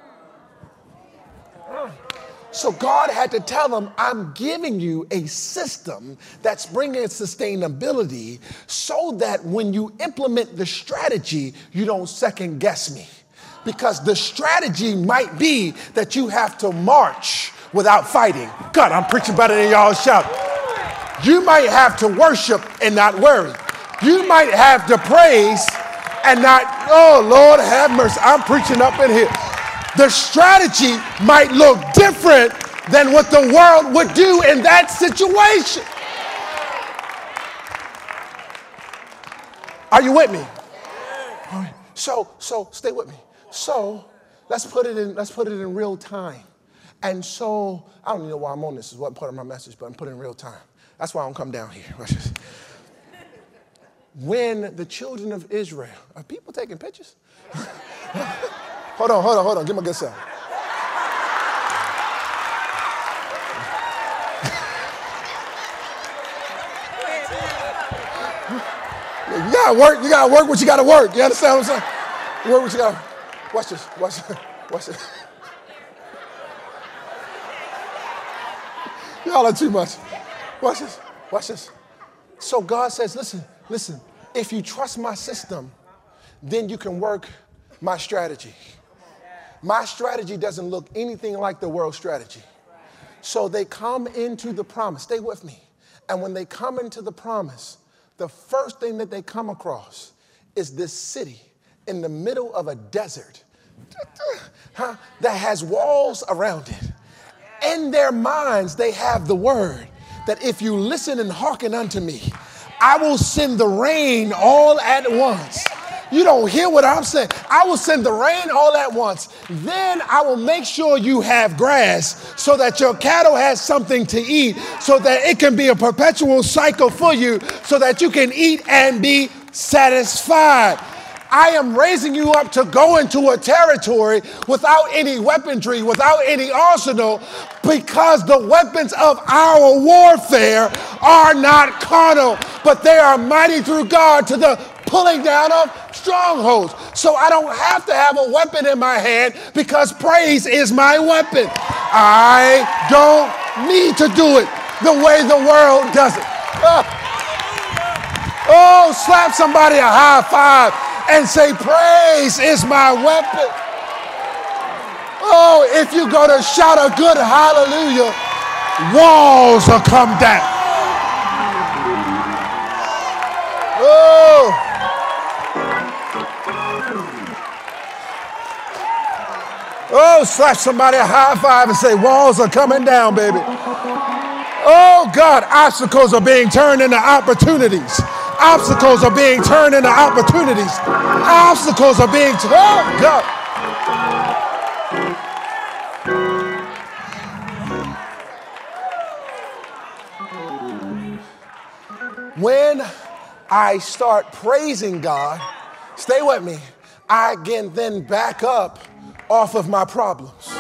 So God had to tell them, I'm giving you a system that's bringing sustainability so that when you implement the strategy, you don't second guess me. Because the strategy might be that you have to march without fighting. God, I'm preaching better than y'all shout. You might have to worship and not worry. You might have to praise and not, oh, Lord, have mercy. I'm preaching up in here. The strategy might look different than what the world would do in that situation. Are you with me? All right. So, so stay with me. So let's put it in, let's put it in real time. And so I don't even know why I'm on this. This is what part of my message, but I'm putting it in real time. That's why I don't come down here. When the children of Israel, are people taking pictures? Hold on, hold on, hold on. Give my good self. You gotta work, you gotta work what you gotta work. You understand what I'm saying? Work what you gotta. Watch this, watch this, watch this. Y'all are too much. Watch this, watch this. So God says, listen, listen, if you trust my system, then you can work my strategy. My strategy doesn't look anything like the world strategy. So they come into the promise. Stay with me. And when they come into the promise, the first thing that they come across is this city in the middle of a desert huh, that has walls around it. In their minds, they have the word that if you listen and hearken unto me, I will send the rain all at once. You don't hear what I'm saying. I will send the rain all at once. Then I will make sure you have grass so that your cattle has something to eat, so that it can be a perpetual cycle for you, so that you can eat and be satisfied. I am raising you up to go into a territory without any weaponry, without any arsenal, because the weapons of our warfare are not carnal, but they are mighty through God to the pulling down of strongholds. So I don't have to have a weapon in my hand because praise is my weapon. I don't need to do it the way the world does it. Oh, oh slap somebody a high five and say, praise is my weapon. Oh, if you go to shout a good hallelujah, walls will come down. Oh. Oh, slap somebody a high five and say, walls are coming down, baby. Oh, God, obstacles are being turned into opportunities. Obstacles are being turned into opportunities. Obstacles are being turned. Oh, God. When I start praising God, stay with me, I can then back up off of my problems.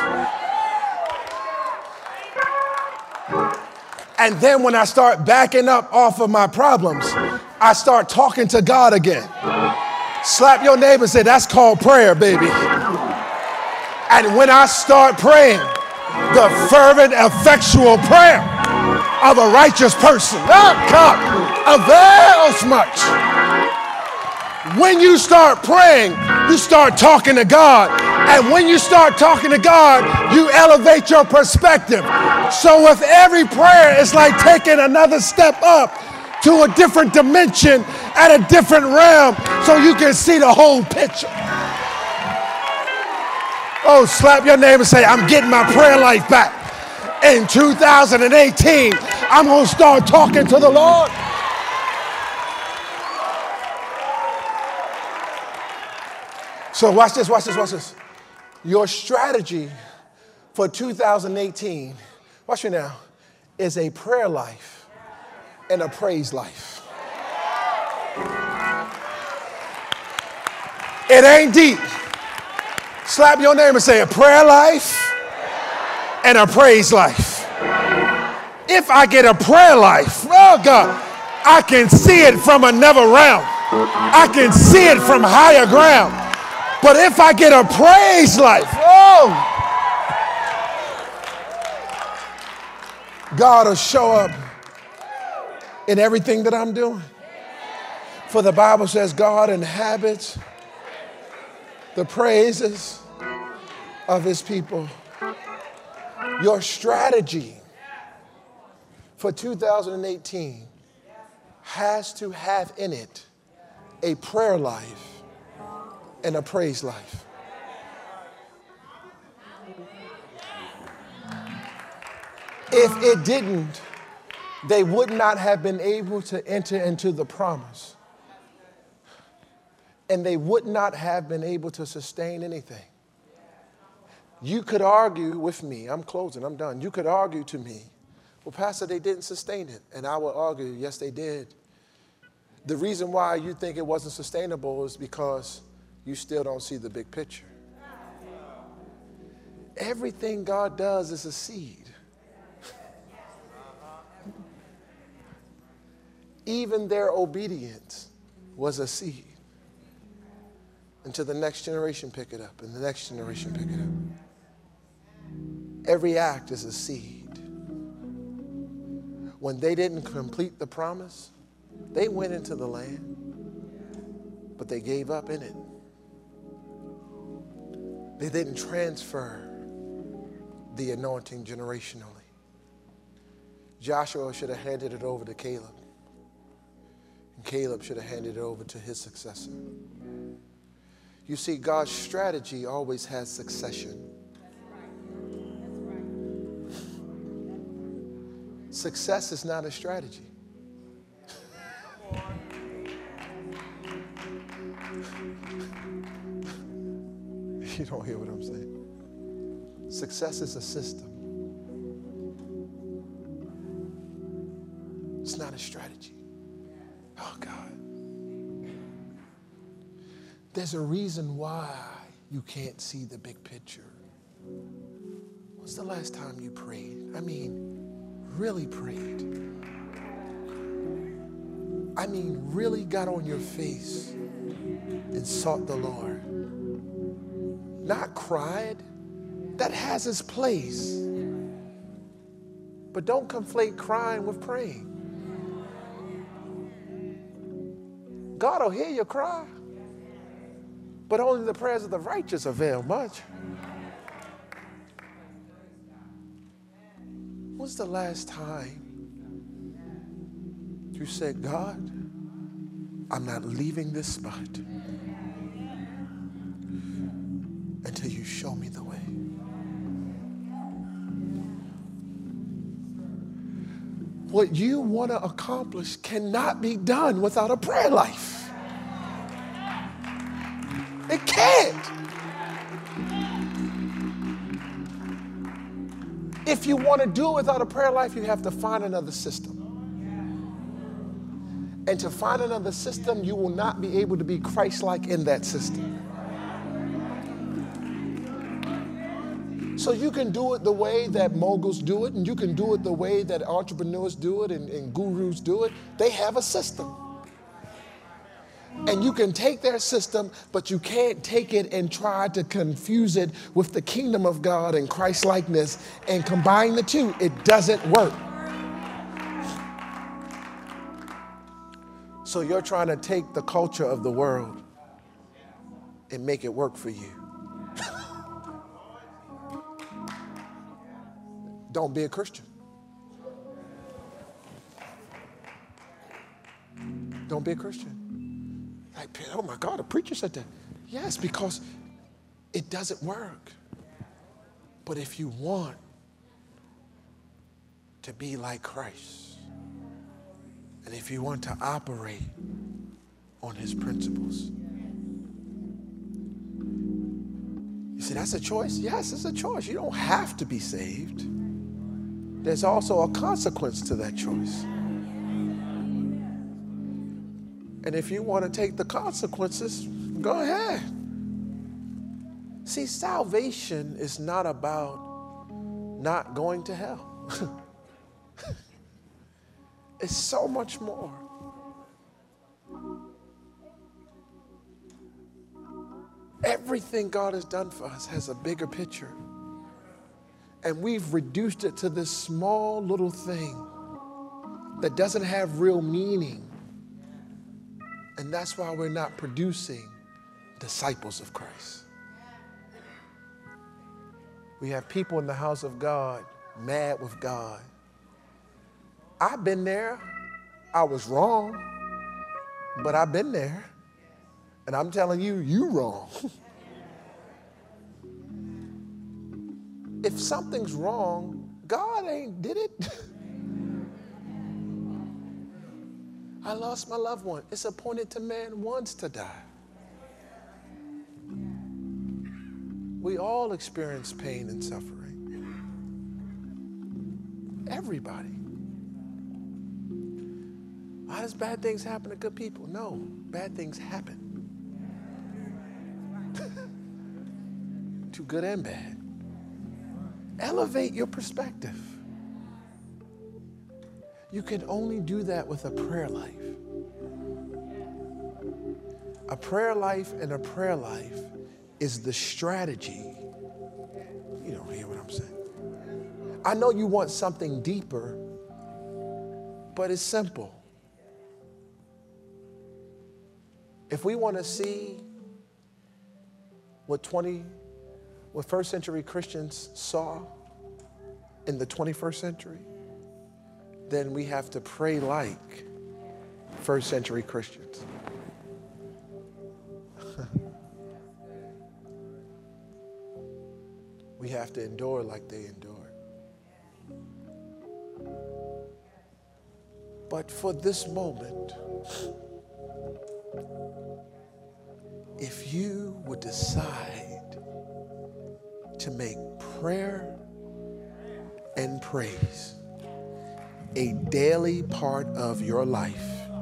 And then when I start backing up off of my problems, I start talking to God again. Slap your neighbor and say, that's called prayer, baby. And when I start praying, the fervent, effectual prayer of a righteous person, oh God, avails much. When you start praying, you start talking to God. And when you start talking to God, you elevate your perspective. So with every prayer, it's like taking another step up to a different dimension at a different realm so you can see the whole picture. Oh, slap your neighbor and say, I'm getting my prayer life back. In two thousand eighteen, I'm going to start talking to the Lord. So watch this, watch this, watch this. Your strategy for two thousand eighteen, watch me now, is a prayer life and a praise life. It ain't deep. Slap your name and say a prayer life and a praise life. If I get a prayer life, oh God, I can see it from another realm. I can see it from higher ground. But if I get a praise life, oh, God will show up in everything that I'm doing. For the Bible says God inhabits the praises of his people. Your strategy for two thousand eighteen has to have in it a prayer life and a praise life. If it didn't, they would not have been able to enter into the promise. And they would not have been able to sustain anything. You could argue with me, I'm closing, I'm done. You could argue to me, well, Pastor, they didn't sustain it. And I would argue, yes, they did. The reason why you think it wasn't sustainable is because you still don't see the big picture. Everything God does is a seed. Even their obedience was a seed. Until the next generation pick it up and the next generation pick it up. Every act is a seed. When they didn't complete the promise, they went into the land, but they gave up in it. They didn't transfer the anointing generationally. Joshua should have handed it over to Caleb, and Caleb should have handed it over to his successor. You see, God's strategy always has succession. Success is not a strategy. You don't hear what I'm saying. Success is a system. It's not a strategy. Oh, God. There's a reason why you can't see the big picture. When's the last time you prayed? I mean, really prayed. I mean, really got on your face and sought the Lord. Not cried. That has its place. But don't conflate crying with praying. God will hear your cry. But only the prayers of the righteous avail much. When's the last time you said, God, I'm not leaving this spot until you show me the way? What you want to accomplish cannot be done without a prayer life. It can't. If you want to do it without a prayer life, you have to find another system. And to find another system, you will not be able to be Christ-like in that system. So you can do it the way that moguls do it, and you can do it the way that entrepreneurs do it and, and gurus do it. They have a system. And you can take their system, but you can't take it and try to confuse it with the kingdom of God and Christ-likeness and combine the two. It doesn't work. So you're trying to take the culture of the world and make it work for you. Don't be a Christian. Don't be a Christian. Like, oh my God, a preacher said that. Yes, because it doesn't work. But if you want to be like Christ, and if you want to operate on his principles, You say, that's a choice? Yes, it's a choice. You don't have to be saved. There's also a consequence to that choice. And if you want to take the consequences, go ahead. See, salvation is not about not going to hell. It's so much more. Everything God has done for us has a bigger picture. And we've reduced it to this small little thing that doesn't have real meaning. And that's why we're not producing disciples of Christ. We have people in the house of God mad with God. I've been there. I was wrong, but I've been there. And I'm telling you, you wrong. If something's wrong, God ain't did it. I lost my loved one. It's appointed to man once to die. We all experience pain and suffering. Everybody. Why does bad things happen to good people? No, bad things happen. To good and bad. Elevate your perspective. You can only do that with a prayer life. A prayer life and a prayer life is the strategy. You don't hear what I'm saying. I know you want something deeper, but it's simple. If we want to see what twenty, what first century Christians saw in the twenty-first century, then we have to pray like first century Christians. We have to endure like they endured. But for this moment, if you would decide to make prayer and praise a daily part of your life,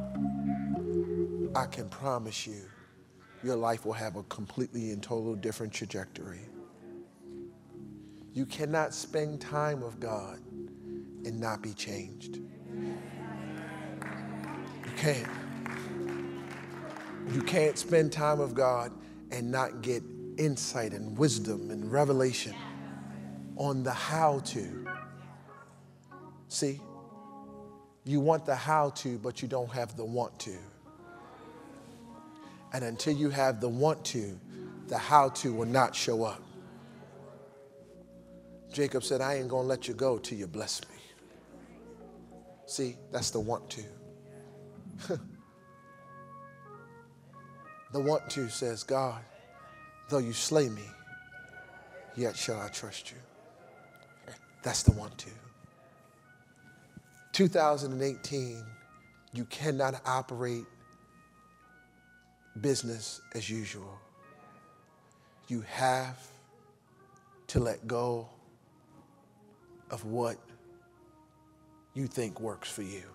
I can promise you, your life will have a completely and total different trajectory. You cannot spend time with God and not be changed. You can't. You can't spend time with God and not get insight and wisdom and revelation on the how to. See, you want the how to, but you don't have the want to. And until you have the want to, the how to will not show up. Jacob said, I ain't gonna let you go till you bless me. See, that's the want to. The want to says, God, though you slay me, yet shall I trust you. That's the want to. two thousand eighteen, you cannot operate business as usual. You have to let go of what you think works for you.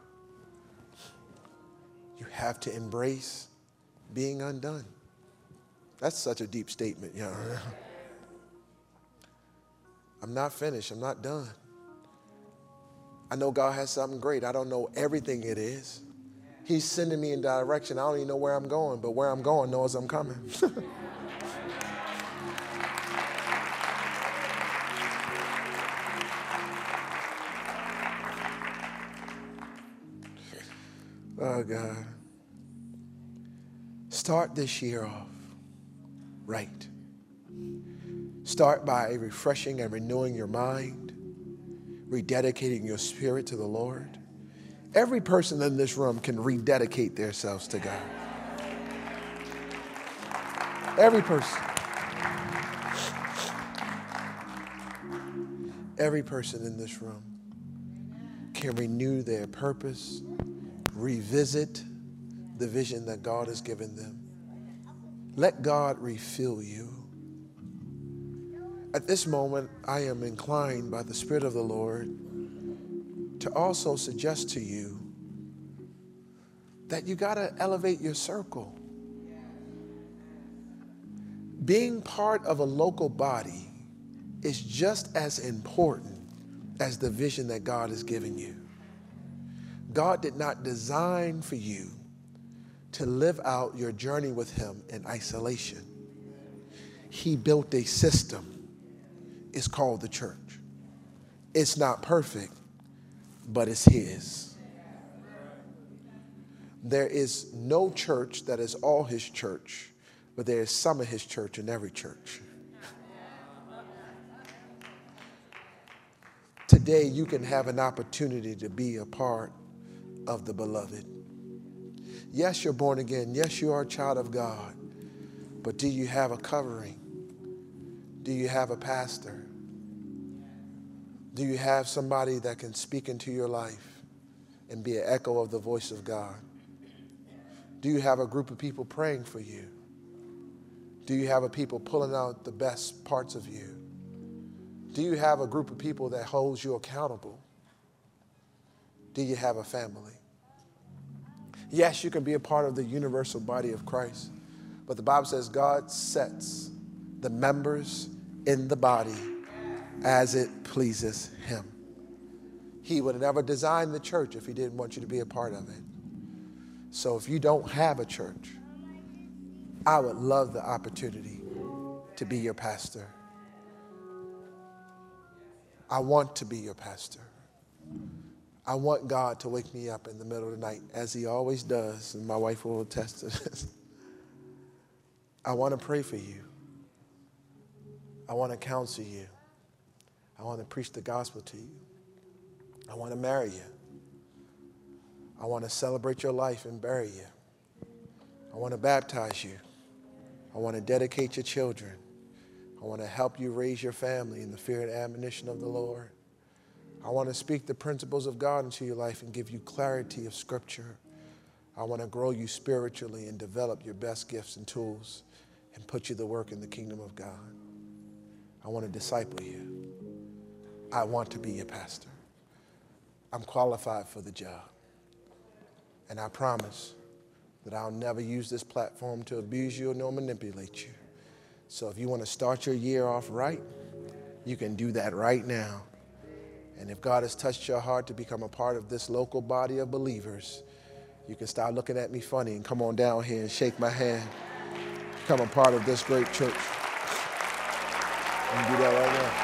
You have to embrace being undone. That's such a deep statement, you know. I'm not finished. I'm not done. I know God has something great. I don't know everything it is. He's sending me in direction. I don't even know where I'm going, but where I'm going knows I'm coming. Oh, God. Start this year off right. Start by refreshing and renewing your mind, rededicating your spirit to the Lord. Every person in this room can rededicate themselves to God. Every person. Every person in this room can renew their purpose, revisit the vision that God has given them. Let God refill you. At this moment, I am inclined by the Spirit of the Lord to also suggest to you that you got to elevate your circle. Being part of a local body is just as important as the vision that God has given you. God did not design for you to live out your journey with him in isolation. He built a system. It's called the church. It's not perfect, but it's his. There is no church that is all his church, but there is some of his church in every church. Today, you can have an opportunity to be a part of the beloved. Yes, you're born again. Yes, you are a child of God. But do you have a covering? Do you have a pastor? Do you have somebody that can speak into your life and be an echo of the voice of God? Do you have a group of people praying for you? Do you have a people pulling out the best parts of you? Do you have a group of people that holds you accountable? Do you have a family? Yes, you can be a part of the universal body of Christ, but the Bible says God sets the members in the body as it pleases him. He would never design the church if he didn't want you to be a part of it. So if you don't have a church, I would love the opportunity to be your pastor. I want to be your pastor. I want God to wake me up in the middle of the night, as he always does, and my wife will attest to this. I want to pray for you. I want to counsel you. I want to preach the gospel to you. I want to marry you. I want to celebrate your life and bury you. I want to baptize you. I want to dedicate your children. I want to help you raise your family in the fear and admonition of the Lord. I want to speak the principles of God into your life and give you clarity of Scripture. I want to grow you spiritually and develop your best gifts and tools and put you to work in the kingdom of God. I want to disciple you. I want to be your pastor. I'm qualified for the job. And I promise that I'll never use this platform to abuse you or nor manipulate you. So if you want to start your year off right, you can do that right now. And if God has touched your heart to become a part of this local body of believers, you can start looking at me funny and come on down here and shake my hand. Become a part of this great church. You can do that right now.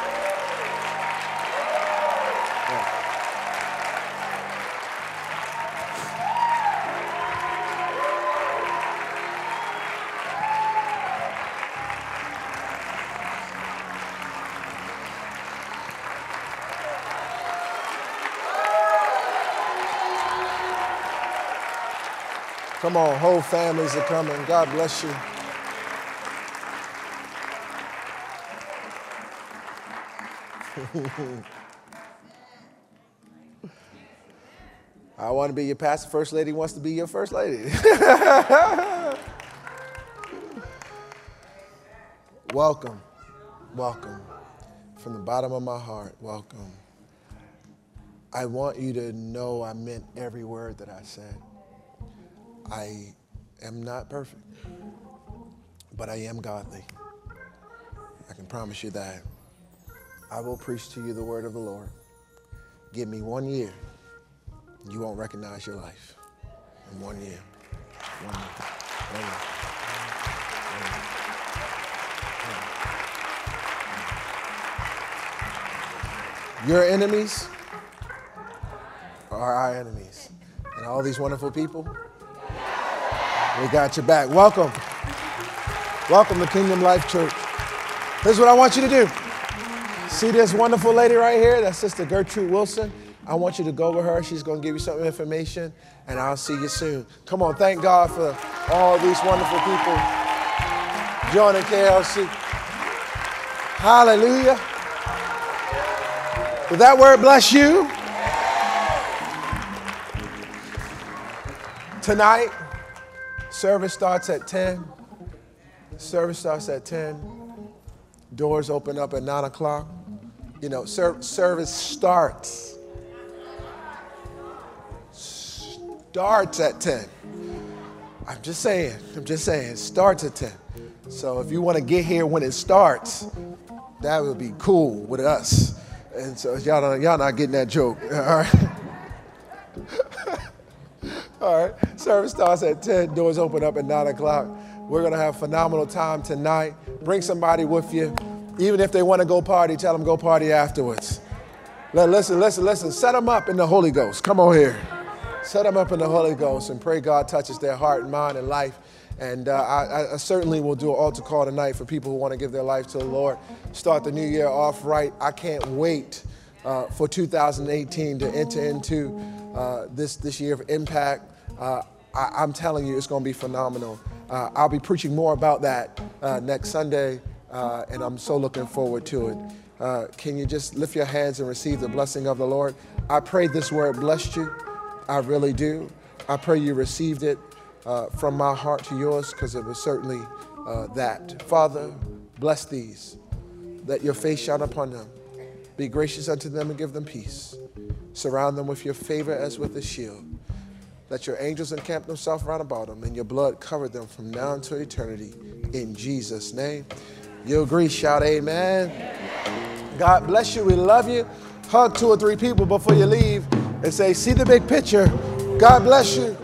Come on, whole families are coming. God bless you. I want to be your pastor. First lady wants to be your first lady. Welcome. Welcome. From the bottom of my heart, welcome. I want you to know I meant every word that I said. I am not perfect, but I am godly. I can promise you that. I will preach to you the word of the Lord. Give me one year, you won't recognize your life. In one year. One year. One year. One year. Your enemies are our enemies. And all these wonderful people, we got your back. Welcome. Welcome to Kingdom Life Church. This is what I want you to do. See this wonderful lady right here? That's Sister Gertrude Wilson. I want you to go with her. She's going to give you some information, and I'll see you soon. Come on, thank God for all these wonderful people joining K L C. Hallelujah. Did that word bless you? Tonight, service starts at ten. Service starts at ten. Doors open up at nine o'clock. You know, ser- service starts. Starts at ten. I'm just saying, I'm just saying, it starts at ten. So if you want to get here when it starts, that would be cool with us. And so y'all, don't, y'all not getting that joke, all right? All right, service starts at ten, doors open up at nine o'clock. We're going to have a phenomenal time tonight. Bring somebody with you. Even if they want to go party, tell them go party afterwards. Listen, listen, listen, set them up in the Holy Ghost. Come on here. Set them up in the Holy Ghost and pray God touches their heart and mind and life. And uh, I, I certainly will do an altar call tonight for people who want to give their life to the Lord. Start the new year off right. I can't wait uh, for two thousand eighteen to enter into uh, this, this year of impact. Uh, I, I'm telling you, it's going to be phenomenal. Uh, I'll be preaching more about that uh, next Sunday, uh, and I'm so looking forward to it. Uh, can you just lift your hands and receive the blessing of the Lord? I pray this word blessed you. I really do. I pray you received it uh, from my heart to yours, because it was certainly uh, that. Father, bless these, that your face shine upon them. Be gracious unto them and give them peace. Surround them with your favor as with a shield. Let your angels encamp themselves round about them, and your blood cover them from now until eternity. In Jesus' name. You agree? Shout amen. Amen. God bless you. We love you. Hug two or three people before you leave and say, see the big picture. God bless you.